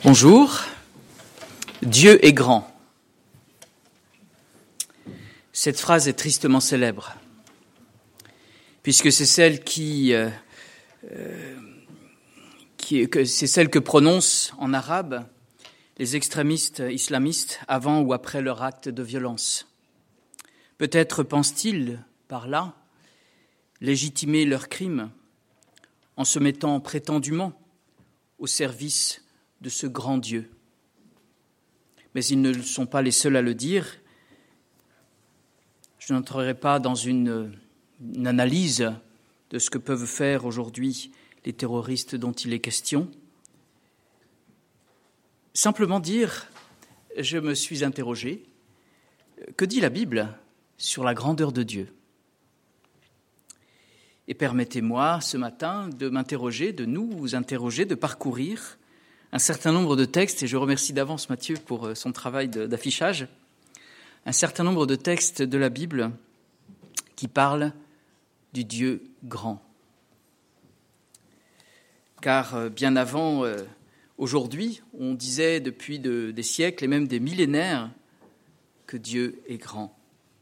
Bonjour, Dieu est grand. Cette phrase est tristement célèbre, puisque c'est celle c'est celle que prononcent en arabe les extrémistes islamistes avant ou après leur acte de violence. Peut-être pensent-ils par là légitimer leurs crimes en se mettant prétendument au service de ce grand Dieu. Mais ils ne sont pas les seuls à le dire. Je n'entrerai pas dans une analyse de ce que peuvent faire aujourd'hui les terroristes dont il est question. Simplement dire, je me suis interrogé, que dit la Bible sur la grandeur de Dieu ? Et permettez-moi ce matin de m'interroger, de nous interroger, de parcourir un certain nombre de textes, et je remercie d'avance Mathieu pour son travail d'affichage, un certain nombre de textes de la Bible qui parlent du Dieu grand. Car bien avant aujourd'hui, on disait depuis des siècles et même des millénaires que Dieu est grand.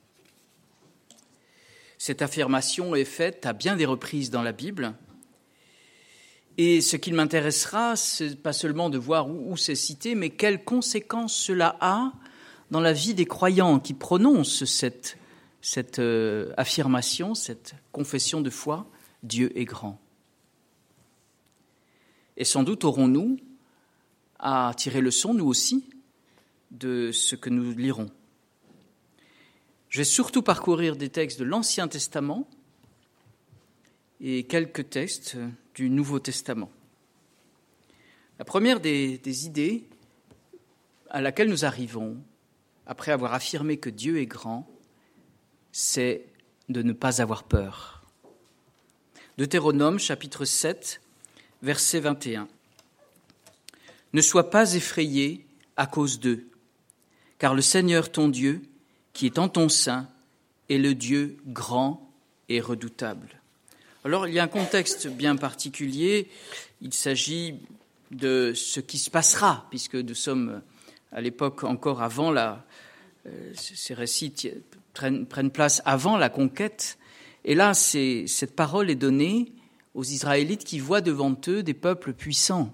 Cette affirmation est faite à bien des reprises dans la Bible. Et ce qui m'intéressera, c'est pas seulement de voir où c'est cité, mais quelles conséquences cela a dans la vie des croyants qui prononcent cette affirmation, cette confession de foi, Dieu est grand. Et sans doute aurons-nous à tirer leçon, nous aussi, de ce que nous lirons. Je vais surtout parcourir des textes de l'Ancien Testament et quelques textes du Nouveau Testament. La première des idées à laquelle nous arrivons, après avoir affirmé que Dieu est grand, c'est de ne pas avoir peur. Deutéronome, chapitre 7, verset 21. « Ne sois pas effrayé à cause d'eux, car le Seigneur ton Dieu, qui est en ton sein, est le Dieu grand et redoutable. » Alors, il y a un contexte bien particulier. Il s'agit de ce qui se passera, puisque nous sommes à l'époque encore avant ces récits prennent place avant la conquête. Et là, cette parole est donnée aux Israélites qui voient devant eux des peuples puissants.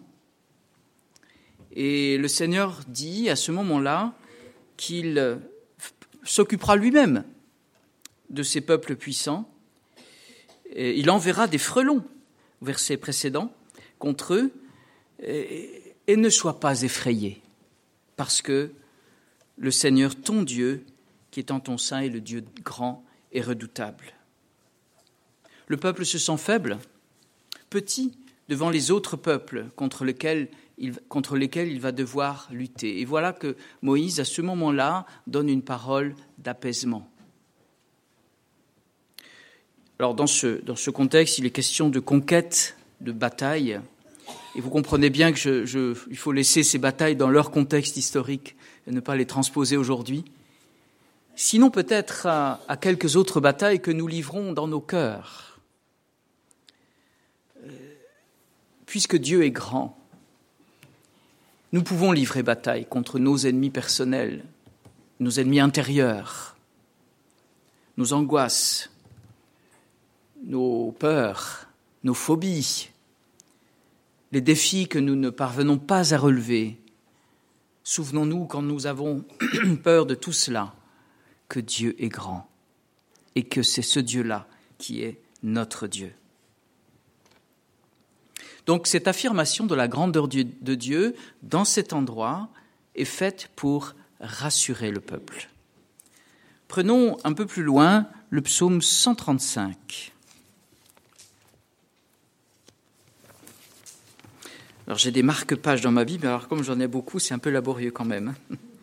Et le Seigneur dit à ce moment-là qu'il s'occupera lui-même de ces peuples puissants. Et il enverra des frelons, verset précédent, contre eux, et ne sois pas effrayé, parce que le Seigneur, ton Dieu, qui est en ton sein, est le Dieu grand et redoutable. Le peuple se sent faible, petit, devant les autres peuples contre lesquels il va devoir lutter. Et voilà que Moïse, à ce moment-là, donne une parole d'apaisement. Alors dans ce contexte, il est question de conquête, de bataille. Et vous comprenez bien que il faut laisser ces batailles dans leur contexte historique et ne pas les transposer aujourd'hui. Sinon peut-être à quelques autres batailles que nous livrons dans nos cœurs. Puisque Dieu est grand, nous pouvons livrer bataille contre nos ennemis personnels, nos ennemis intérieurs, nos angoisses, nos peurs, nos phobies, les défis que nous ne parvenons pas à relever. Souvenons-nous, quand nous avons peur de tout cela, que Dieu est grand et que c'est ce Dieu-là qui est notre Dieu. Donc cette affirmation de la grandeur de Dieu dans cet endroit est faite pour rassurer le peuple. Prenons un peu plus loin le psaume 135. Alors j'ai des marque-pages dans ma Bible, alors comme j'en ai beaucoup, c'est un peu laborieux quand même.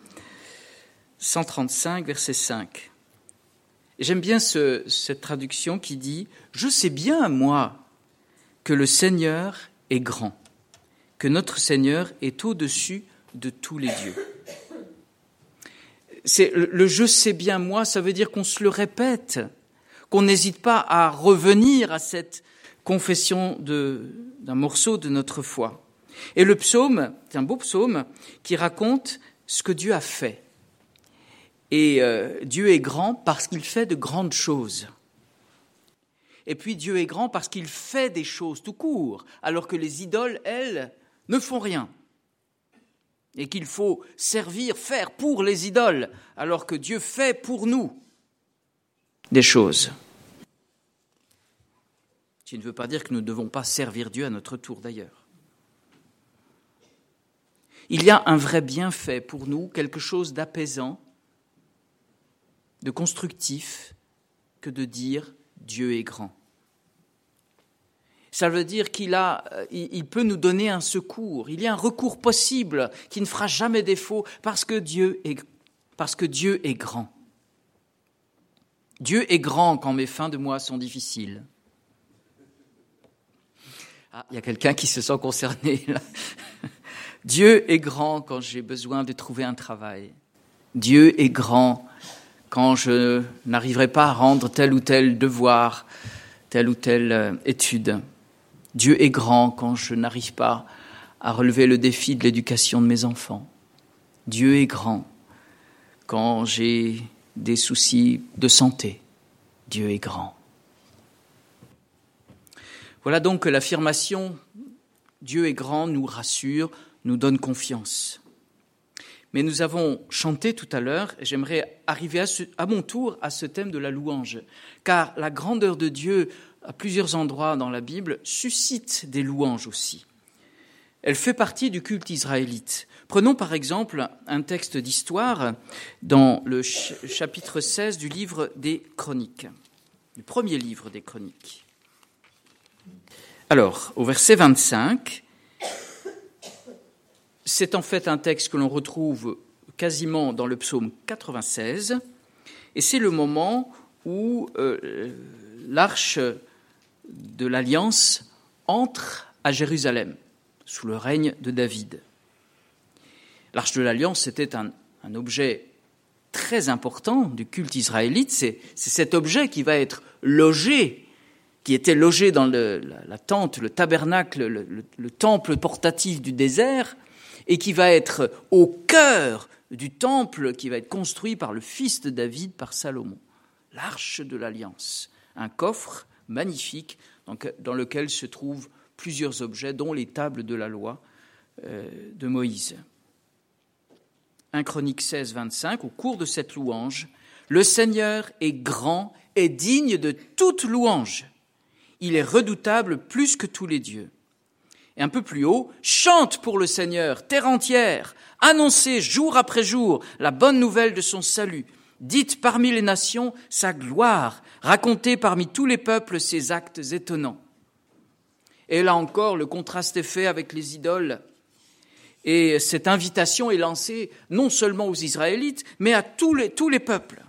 135, verset 5. Et j'aime bien cette traduction qui dit « Je sais bien, moi, que le Seigneur est grand, que notre Seigneur est au-dessus de tous les dieux. » C'est le « je sais bien, moi », ça veut dire qu'on se le répète, qu'on n'hésite pas à revenir à cette confession d'un morceau de notre foi. Et le psaume, c'est un beau psaume qui raconte ce que Dieu a fait. Et Dieu est grand parce qu'il fait de grandes choses. Et puis Dieu est grand parce qu'il fait des choses tout court, alors que les idoles, elles, ne font rien. Et qu'il faut servir, faire pour les idoles, alors que Dieu fait pour nous des choses. Ce qui ne veut pas dire que nous ne devons pas servir Dieu à notre tour d'ailleurs. Il y a un vrai bienfait pour nous, quelque chose d'apaisant, de constructif, que de dire Dieu est grand. Ça veut dire il peut nous donner un secours. Il y a un recours possible qui ne fera jamais défaut parce que Dieu est grand. Dieu est grand quand mes fins de mois sont difficiles. Ah, il y a quelqu'un qui se sent concerné là. Dieu est grand quand j'ai besoin de trouver un travail. Dieu est grand quand je n'arriverai pas à rendre tel ou tel devoir, telle ou telle étude. Dieu est grand quand je n'arrive pas à relever le défi de l'éducation de mes enfants. Dieu est grand quand j'ai des soucis de santé. Dieu est grand. Voilà donc que l'affirmation « Dieu est grand » nous rassure, nous donne confiance. Mais nous avons chanté tout à l'heure, et j'aimerais arriver à mon tour à ce thème de la louange, car la grandeur de Dieu, à plusieurs endroits dans la Bible, suscite des louanges aussi. Elle fait partie du culte israélite. Prenons par exemple un texte d'histoire dans le chapitre 16 du livre des Chroniques, du premier livre des Chroniques. Alors, au verset 25, c'est en fait un texte que l'on retrouve quasiment dans le psaume 96, et c'est le moment où l'arche de l'Alliance entre à Jérusalem, sous le règne de David. L'arche de l'Alliance, c'était un objet très important du culte israélite. C'est cet objet qui va être logé, qui était logé dans la tente, le tabernacle, le temple portatif du désert, et qui va être au cœur du temple qui va être construit par le fils de David, par Salomon. L'arche de l'Alliance, un coffre magnifique dans lequel se trouvent plusieurs objets, dont les tables de la loi de Moïse. 1 Chroniques 16, 25, au cours de cette louange, le Seigneur est grand et digne de toute louange. Il est redoutable plus que tous les dieux. Et un peu plus haut, chante pour le Seigneur, terre entière, annoncez jour après jour la bonne nouvelle de son salut. Dites parmi les nations sa gloire, racontez parmi tous les peuples ses actes étonnants. Et là encore, le contraste est fait avec les idoles. Et cette invitation est lancée non seulement aux Israélites, mais à tous les peuples.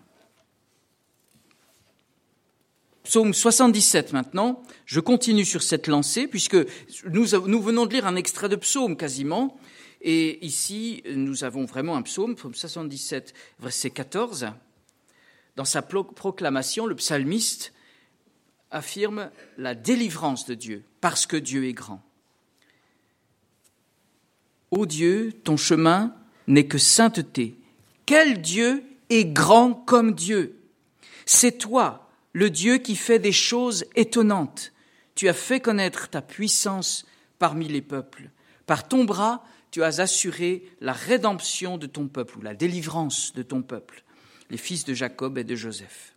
Psaume 77 maintenant, je continue sur cette lancée, puisque nous venons de lire un extrait de psaume quasiment, et ici nous avons vraiment un psaume, psaume 77, verset 14. Dans sa proclamation, le psalmiste affirme la délivrance de Dieu, parce que Dieu est grand. Ô Dieu, ton chemin n'est que sainteté. Quel Dieu est grand comme Dieu? C'est toi, le Dieu qui fait des choses étonnantes. Tu as fait connaître ta puissance parmi les peuples. Par ton bras, tu as assuré la rédemption de ton peuple, ou la délivrance de ton peuple, les fils de Jacob et de Joseph.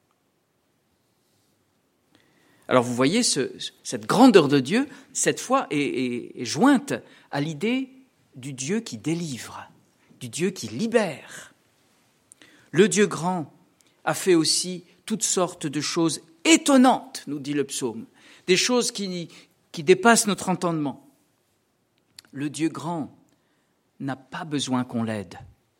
Alors vous voyez, cette grandeur de Dieu, cette fois, est jointe à l'idée du Dieu qui délivre, du Dieu qui libère. Le Dieu grand a fait aussi toutes sortes de choses étonnantes, nous dit le psaume, des choses qui dépassent notre entendement. Le Dieu grand n'a pas besoin qu'on l'aide.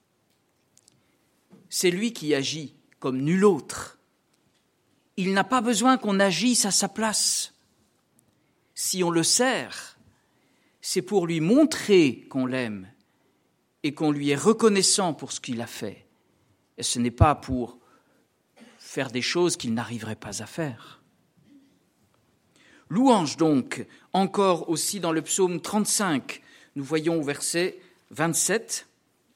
C'est lui qui agit comme nul autre. Il n'a pas besoin qu'on agisse à sa place. Si on le sert, c'est pour lui montrer qu'on l'aime et qu'on lui est reconnaissant pour ce qu'il a fait. Et ce n'est pas pour faire des choses qu'il n'arriverait pas à faire. Louange donc, encore aussi dans le psaume 35, nous voyons au verset 27,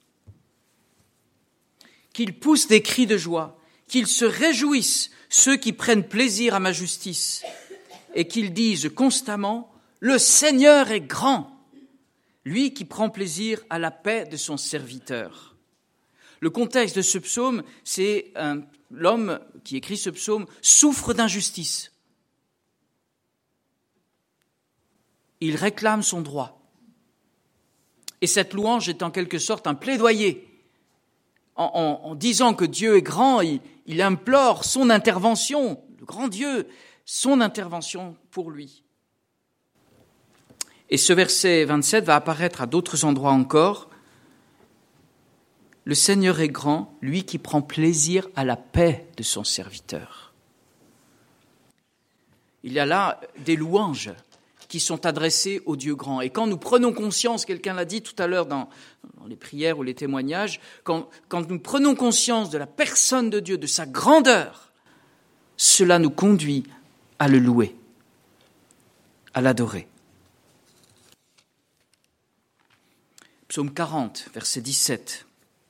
qu'ils poussent des cris de joie, qu'ils se réjouissent, ceux qui prennent plaisir à ma justice, et qu'ils disent constamment, le Seigneur est grand, lui qui prend plaisir à la paix de son serviteur. Le contexte de ce psaume, c'est l'homme qui écrit ce psaume souffre d'injustice. Il réclame son droit. Et cette louange est en quelque sorte un plaidoyer. En disant que Dieu est grand, il implore son intervention, le grand Dieu, son intervention pour lui. Et ce verset 27 va apparaître à d'autres endroits encore. Le Seigneur est grand, lui qui prend plaisir à la paix de son serviteur. Il y a là des louanges qui sont adressées au Dieu grand. Et quand nous prenons conscience, quelqu'un l'a dit tout à l'heure dans les prières ou les témoignages, quand nous prenons conscience de la personne de Dieu, de sa grandeur, cela nous conduit à le louer, à l'adorer. Psaume 40, verset 17.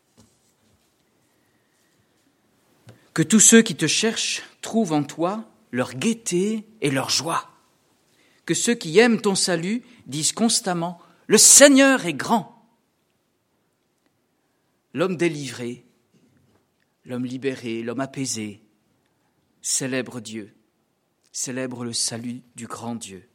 Que tous ceux qui te cherchent trouvent en toi leur gaieté et leur joie. Que ceux qui aiment ton salut disent constamment « Le Seigneur est grand ». L'homme délivré, l'homme libéré, l'homme apaisé célèbre Dieu, célèbre le salut du grand Dieu.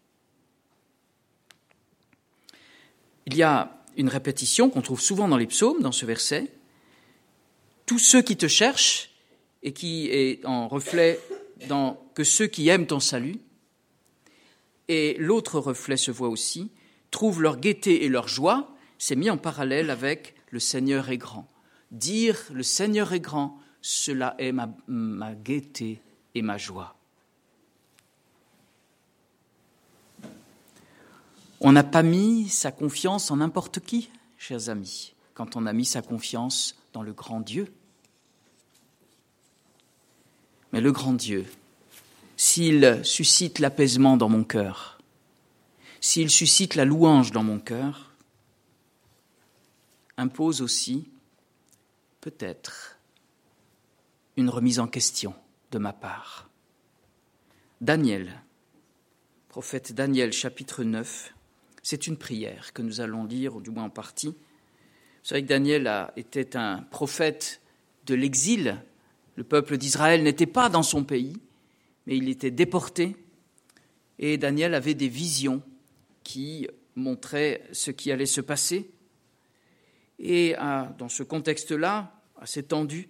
Il y a une répétition qu'on trouve souvent dans les psaumes, dans ce verset. Tous ceux qui te cherchent, et qui est en reflet dans que ceux qui aiment ton salut, et l'autre reflet se voit aussi, trouvent leur gaieté et leur joie, c'est mis en parallèle avec le Seigneur est grand. Dire le Seigneur est grand, cela est ma gaieté et ma joie. On n'a pas mis sa confiance en n'importe qui, chers amis, quand on a mis sa confiance dans le grand Dieu. Mais le grand Dieu, s'il suscite l'apaisement dans mon cœur, s'il suscite la louange dans mon cœur, impose aussi, peut-être, une remise en question de ma part. Daniel, prophète Daniel, chapitre 9, c'est une prière que nous allons lire, ou du moins en partie. Vous savez que Daniel était un prophète de l'exil. Le peuple d'Israël n'était pas dans son pays, mais il était déporté. Et Daniel avait des visions qui montraient ce qui allait se passer. Et dans ce contexte-là, assez tendu,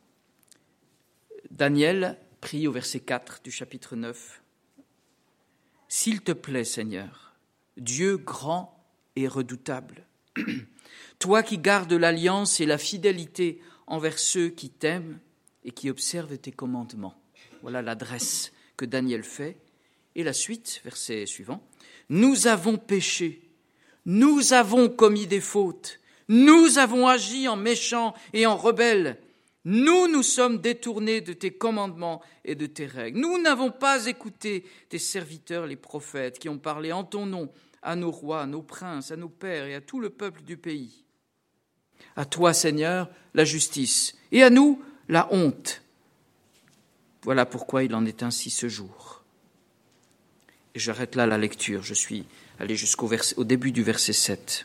Daniel prie au verset 4 du chapitre 9. « S'il te plaît, Seigneur, Dieu grand et redoutable, toi qui gardes l'alliance et la fidélité envers ceux qui t'aiment et qui observent tes commandements. » Voilà l'adresse que Daniel fait. Et la suite, verset suivant. « Nous avons péché, nous avons commis des fautes, nous avons agi en méchants et en rebelles. Nous nous sommes détournés de tes commandements et de tes règles. Nous n'avons pas écouté tes serviteurs, les prophètes, qui ont parlé en ton nom à nos rois, à nos princes, à nos pères et à tout le peuple du pays. À toi, Seigneur, la justice, et à nous, la honte. Voilà pourquoi il en est ainsi ce jour. » Et j'arrête là la lecture. Je suis allé au début du verset 7.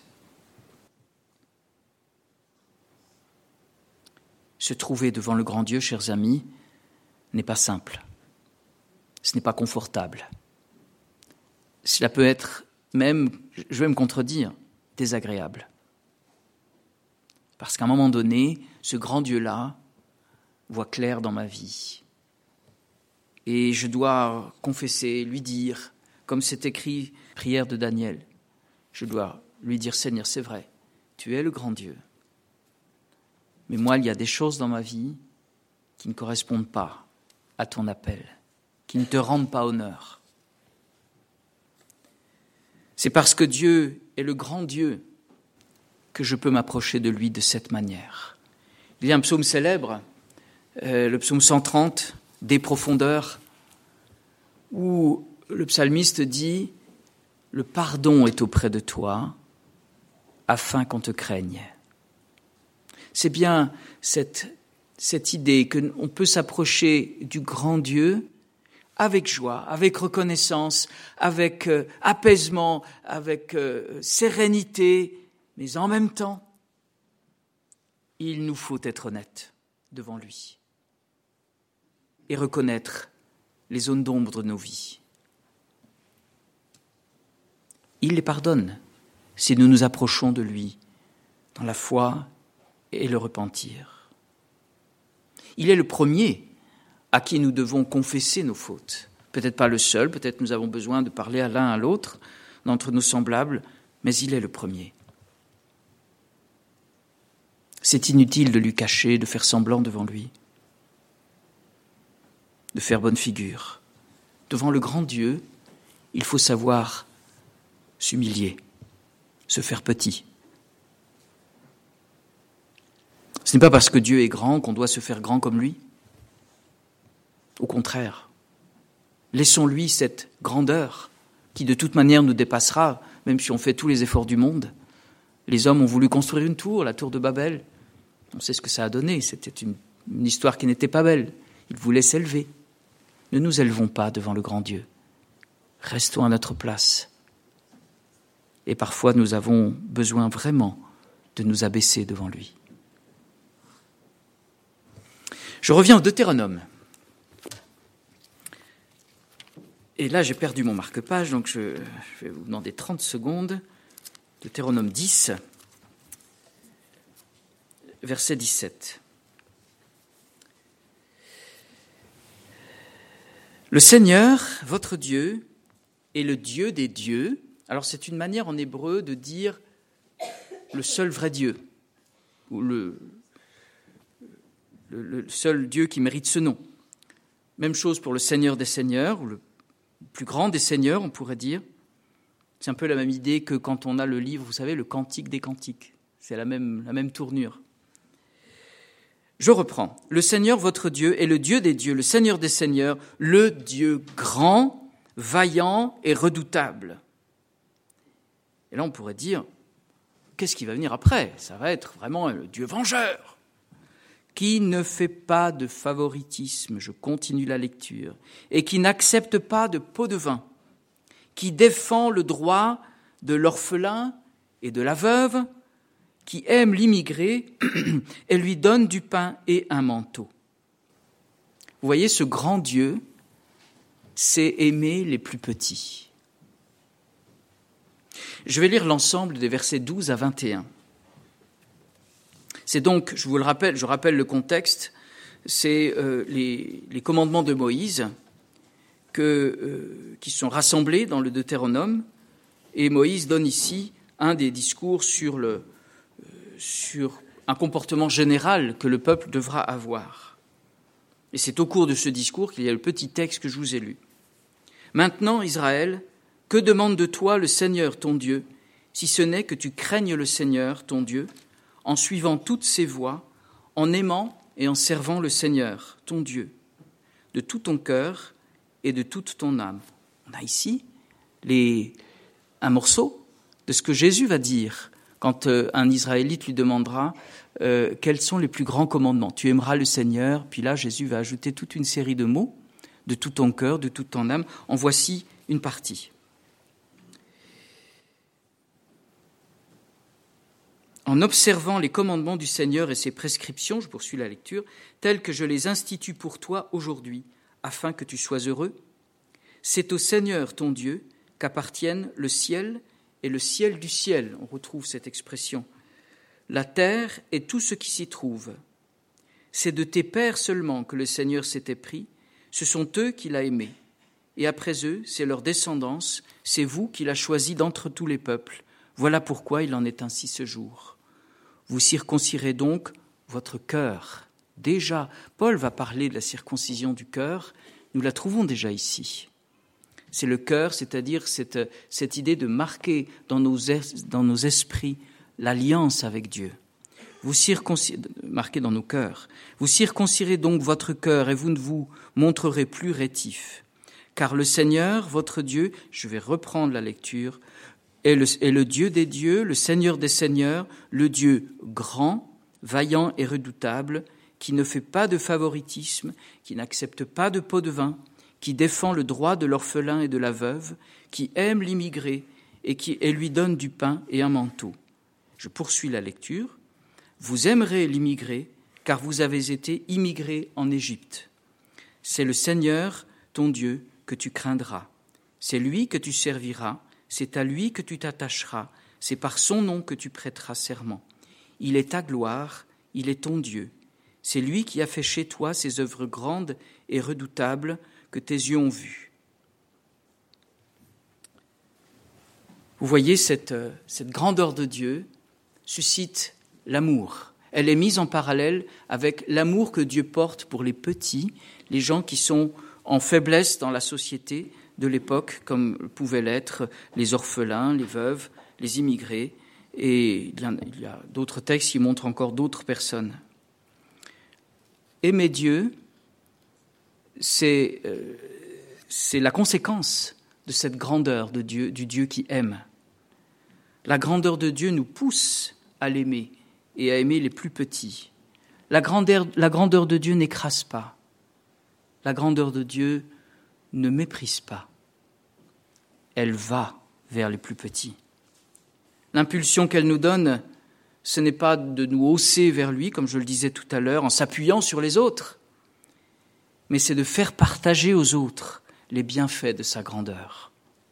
Se trouver devant le grand Dieu, chers amis, n'est pas simple. Ce n'est pas confortable. Cela peut être même, je vais me contredire, désagréable. Parce qu'à un moment donné, ce grand Dieu-là voit clair dans ma vie. Et je dois confesser, lui dire, comme c'est écrit, prière de Daniel, je dois lui dire, Seigneur, c'est vrai, tu es le grand Dieu. Mais moi, il y a des choses dans ma vie qui ne correspondent pas à ton appel, qui ne te rendent pas honneur. C'est parce que Dieu est le grand Dieu que je peux m'approcher de lui de cette manière. Il y a un psaume célèbre, le psaume 130, des profondeurs, où le psalmiste dit « Le pardon est auprès de toi, afin qu'on te craigne ». C'est bien cette idée qu'on peut s'approcher du grand Dieu avec joie, avec reconnaissance, avec apaisement, avec sérénité, mais en même temps, il nous faut être honnêtes devant lui et reconnaître les zones d'ombre de nos vies. Il les pardonne si nous nous approchons de lui dans la foi et le repentir. Il est le premier à qui nous devons confesser nos fautes. Peut-être pas le seul, peut-être nous avons besoin de parler à l'un à l'autre d'entre nos semblables, mais il est le premier. C'est inutile de lui cacher, de faire semblant devant lui, de faire bonne figure. Devant le grand Dieu, il faut savoir s'humilier, se faire petit. Ce n'est pas parce que Dieu est grand qu'on doit se faire grand comme lui. Au contraire, laissons-lui cette grandeur qui de toute manière nous dépassera, même si on fait tous les efforts du monde. Les hommes ont voulu construire une tour, la tour de Babel. On sait ce que ça a donné, c'était une histoire qui n'était pas belle. Ils voulaient s'élever. Ne nous élevons pas devant le grand Dieu. Restons à notre place. Et parfois nous avons besoin vraiment de nous abaisser devant lui. Je reviens au Deutéronome. Et là, j'ai perdu mon marque-page, donc je vais vous demander 30 secondes. Deutéronome 10, verset 17. Le Seigneur, votre Dieu, est le Dieu des dieux. Alors, c'est une manière en hébreu de dire le seul vrai Dieu, ou le seul Dieu qui mérite ce nom. Même chose pour le Seigneur des seigneurs, ou le plus grand des seigneurs, on pourrait dire. C'est un peu la même idée que quand on a le livre, vous savez, le Cantique des Cantiques. C'est la même tournure. Je reprends. Le Seigneur, votre Dieu, est le Dieu des dieux, le Seigneur des seigneurs, le Dieu grand, vaillant et redoutable. Et là, on pourrait dire, qu'est-ce qui va venir après ? Ça va être vraiment le Dieu vengeur, qui ne fait pas de favoritisme, je continue la lecture, et qui n'accepte pas de pot de vin, qui défend le droit de l'orphelin et de la veuve, qui aime l'immigré et lui donne du pain et un manteau. Vous voyez, ce grand Dieu sait aimer les plus petits. Je vais lire l'ensemble des versets 12 à 21. C'est donc, je rappelle le contexte, c'est les commandements de Moïse qui sont rassemblés dans le Deutéronome, et Moïse donne ici un des discours sur un comportement général que le peuple devra avoir. Et c'est au cours de ce discours qu'il y a le petit texte que je vous ai lu. « Maintenant, Israël, que demande de toi le Seigneur ton Dieu, si ce n'est que tu craignes le Seigneur ton Dieu, en suivant toutes ses voies, en aimant et en servant le Seigneur, ton Dieu, de tout ton cœur et de toute ton âme. » On a ici un morceau de ce que Jésus va dire quand un Israélite lui demandera quels sont les plus grands commandements. Tu aimeras le Seigneur, puis là Jésus va ajouter toute une série de mots, de tout ton cœur, de toute ton âme. En voici une partie. En observant les commandements du Seigneur et ses prescriptions, je poursuis la lecture, telles que je les institue pour toi aujourd'hui, afin que tu sois heureux, c'est au Seigneur ton Dieu qu'appartiennent le ciel et le ciel du ciel. On retrouve cette expression. La terre et tout ce qui s'y trouve. C'est de tes pères seulement que le Seigneur s'était pris, ce sont eux qu'il a aimés. Et après eux, c'est leur descendance, c'est vous qu'il a choisi d'entre tous les peuples. Voilà pourquoi il en est ainsi ce jour. Vous circoncirez donc votre cœur. Déjà, Paul va parler de la circoncision du cœur. Nous la trouvons déjà ici. C'est le cœur, c'est-à-dire cette idée de marquer dans nos esprits l'alliance avec Dieu. Marqué dans nos cœurs. Vous circoncirez donc votre cœur et vous ne vous montrerez plus rétifs. Car le Seigneur, votre Dieu, je vais reprendre la lecture, est le Dieu des dieux, le Seigneur des seigneurs, le Dieu grand, vaillant et redoutable, qui ne fait pas de favoritisme, qui n'accepte pas de pot de vin, qui défend le droit de l'orphelin et de la veuve, qui aime l'immigré et lui donne du pain et un manteau. Je poursuis la lecture. Vous aimerez l'immigré, car vous avez été immigrés en Égypte. C'est le Seigneur, ton Dieu, que tu craindras. C'est lui que tu serviras, c'est à lui que tu t'attacheras, c'est par son nom que tu prêteras serment. Il est ta gloire, il est ton Dieu. C'est lui qui a fait chez toi ces œuvres grandes et redoutables que tes yeux ont vues. Vous voyez, cette grandeur de Dieu suscite l'amour. Elle est mise en parallèle avec l'amour que Dieu porte pour les petits, les gens qui sont en faiblesse dans la société de l'époque, comme pouvaient l'être les orphelins, les veuves, les immigrés. Et il y a d'autres textes qui montrent encore d'autres personnes. Aimer Dieu, c'est la conséquence de cette grandeur de Dieu, du Dieu qui aime. La grandeur de Dieu nous pousse à l'aimer et à aimer les plus petits. La grandeur de Dieu n'écrase pas. La grandeur de Dieu ne méprise pas. Elle va vers les plus petits. L'impulsion qu'elle nous donne, ce n'est pas de nous hausser vers lui, comme je le disais tout à l'heure, en s'appuyant sur les autres, mais c'est de faire partager aux autres les bienfaits de sa grandeur.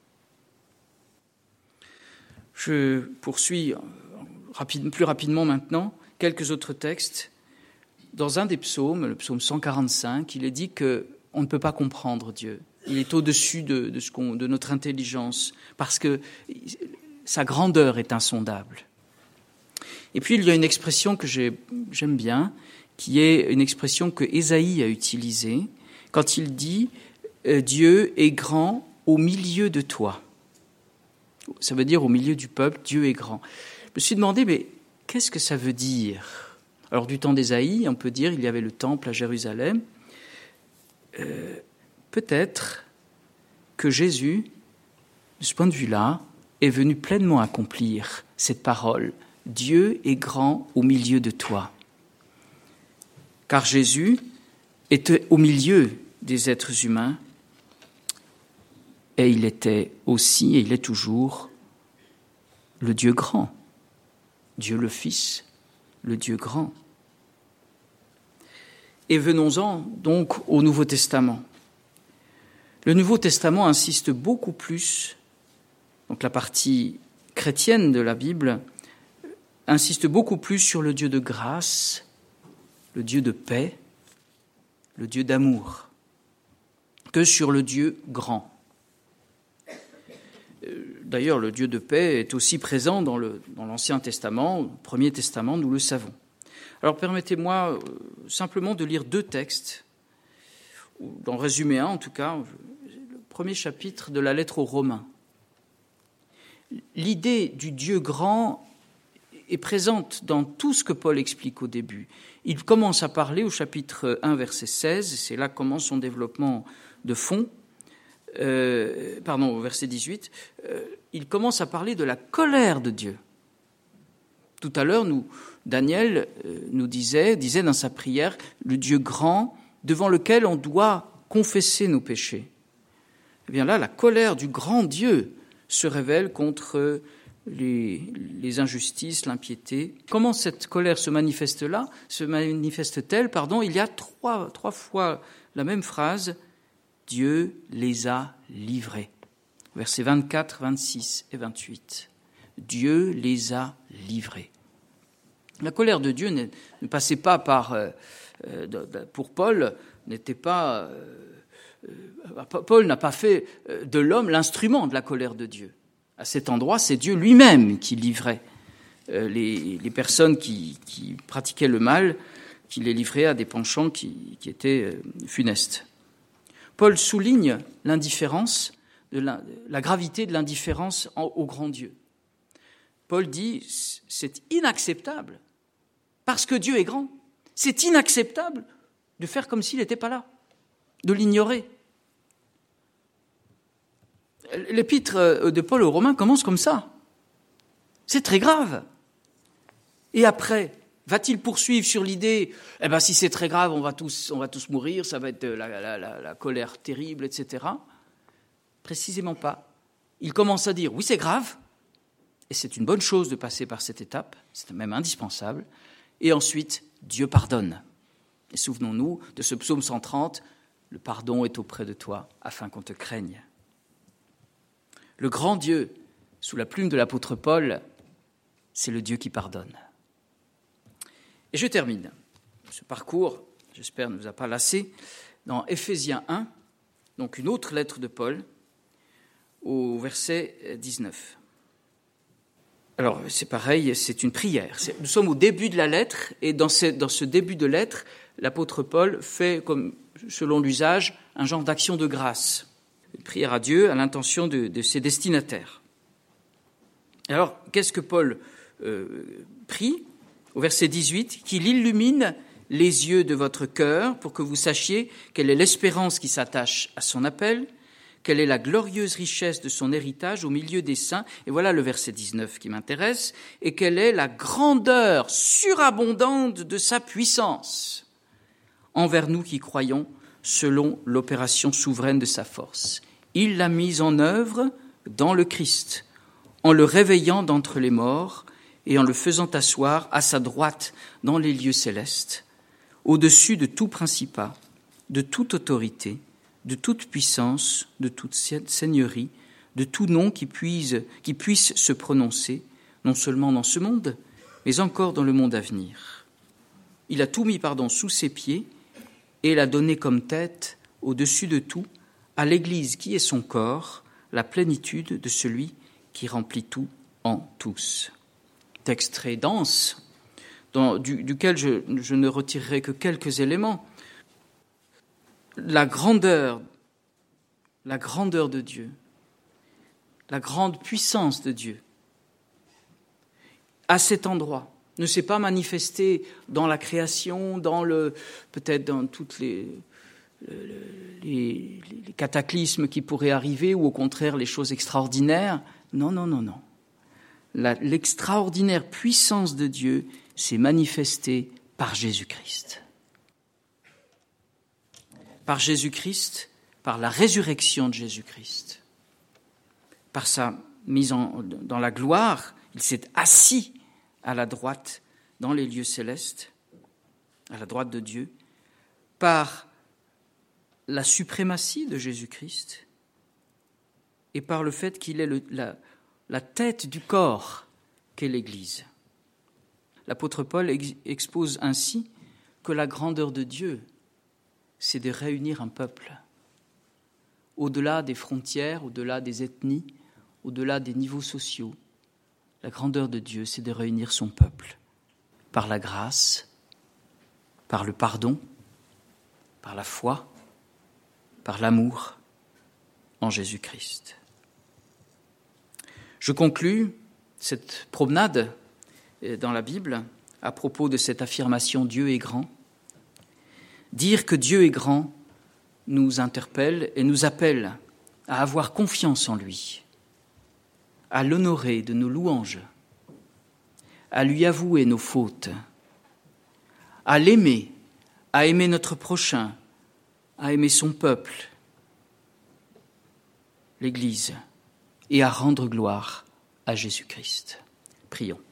Je poursuis plus rapidement maintenant quelques autres textes. Dans un des psaumes, le psaume 145, il est dit qu'on ne peut pas comprendre Dieu. Il est au-dessus de notre intelligence, parce que sa grandeur est insondable. Et puis il y a une expression que j'aime bien, qui est une expression que Ésaïe a utilisée, quand il dit « Dieu est grand au milieu de toi ». Ça veut dire au milieu du peuple, Dieu est grand. Je me suis demandé, mais qu'est-ce que ça veut dire ? Alors du temps d'Ésaïe, on peut dire il y avait le temple à Jérusalem. Peut-être que Jésus, de ce point de vue-là, est venu pleinement accomplir cette parole. Dieu est grand au milieu de toi. Car Jésus était au milieu des êtres humains et il était aussi, et il est toujours, le Dieu grand. Dieu le Fils, le Dieu grand. Et venons-en donc au Nouveau Testament. Le Nouveau Testament insiste beaucoup plus, donc la partie chrétienne de la Bible, insiste beaucoup plus sur le Dieu de grâce, le Dieu de paix, le Dieu d'amour, que sur le Dieu grand. D'ailleurs, le Dieu de paix est aussi présent dans l'Ancien Testament, le Premier Testament, nous le savons. Alors permettez-moi simplement de lire deux textes, ou d'en résumer un en tout cas, le premier chapitre de la lettre aux Romains. L'idée du Dieu grand est présente dans tout ce que Paul explique au début. Il commence à parler au chapitre 1, verset 16, et c'est là que commence son développement de fond. Au verset 18, il commence à parler de la colère de Dieu. Tout à l'heure, Daniel nous disait dans sa prière, le Dieu grand devant lequel on doit confesser nos péchés. Eh bien là, la colère du grand Dieu se révèle contre les injustices, l'impiété. Comment cette colère se manifeste-t-elle ? Il y a trois fois la même phrase, Dieu les a livrés. Versets 24, 26 et 28. Dieu les a livrés. La colère de Dieu ne passait pas pour Paul, Paul n'a pas fait de l'homme l'instrument de la colère de Dieu. À cet endroit, c'est Dieu lui-même qui livrait les personnes qui pratiquaient le mal, qui les livrait à des penchants qui étaient funestes. Paul souligne l'indifférence, la gravité de l'indifférence au grand Dieu. Paul dit, c'est inacceptable, parce que Dieu est grand, c'est inacceptable de faire comme s'il n'était pas là, de l'ignorer. l'épître de Paul aux Romains commence comme ça. C'est très grave. Et après, va-t-il poursuivre sur l'idée, si c'est très grave, on va tous mourir, ça va être la colère terrible, etc. Précisément pas. Il commence à dire, oui, c'est grave, et c'est une bonne chose de passer par cette étape, c'est même indispensable. Et ensuite, Dieu pardonne. Et souvenons-nous de ce psaume 130, le pardon est auprès de toi, afin qu'on te craigne. Le grand Dieu, sous la plume de l'apôtre Paul, c'est le Dieu qui pardonne. Et je termine ce parcours, j'espère ne vous a pas lassé, dans Éphésiens 1, donc une autre lettre de Paul, au verset 19. Alors, c'est pareil, c'est une prière. Nous sommes au début de la lettre, et dans ce début de lettre, l'apôtre Paul fait, comme selon l'usage, un genre d'action de grâce, une prière à Dieu à l'intention de ses destinataires. Alors, qu'est-ce que Paul prie au verset 18, qu'il illumine les yeux de votre cœur pour que vous sachiez quelle est l'espérance qui s'attache à son appel, quelle est la glorieuse richesse de son héritage au milieu des saints, et voilà le verset 19 qui m'intéresse, et quelle est la grandeur surabondante de sa puissance envers nous qui croyons selon l'opération souveraine de sa force. Il l'a mise en œuvre dans le Christ, en le réveillant d'entre les morts, et en le faisant asseoir à sa droite dans les lieux célestes, au-dessus de tout principat, de toute autorité, de toute puissance, de toute seigneurie, de tout nom qui puisse se prononcer, non seulement dans ce monde, mais encore dans le monde à venir. Il a tout mis sous ses pieds et l'a donné comme tête, au-dessus de tout, à l'Église qui est son corps, la plénitude de celui qui remplit tout en tous. Texte très dense, duquel je ne retirerai que quelques éléments. La grandeur de Dieu, la grande puissance de Dieu, à cet endroit, ne s'est pas manifestée dans la création, peut-être dans toutes les cataclysmes qui pourraient arriver, ou au contraire les choses extraordinaires. Non. L'extraordinaire puissance de Dieu s'est manifestée par Jésus-Christ. Par Jésus-Christ, par la résurrection de Jésus-Christ. Par sa mise dans la gloire, il s'est assis à la droite dans les lieux célestes, à la droite de Dieu, par la suprématie de Jésus-Christ et par le fait qu'il est la tête du corps qu'est l'Église. L'apôtre Paul expose ainsi que la grandeur de Dieu, c'est de réunir un peuple, au-delà des frontières, au-delà des ethnies, au-delà des niveaux sociaux. La grandeur de Dieu, c'est de réunir son peuple par la grâce, par le pardon, par la foi, par l'amour en Jésus-Christ. Je conclus cette promenade dans la Bible à propos de cette affirmation « Dieu est grand ». Dire que Dieu est grand nous interpelle et nous appelle à avoir confiance en lui, à l'honorer de nos louanges, à lui avouer nos fautes, à l'aimer, à aimer notre prochain, à aimer son peuple, l'Église, et à rendre gloire à Jésus-Christ. Prions.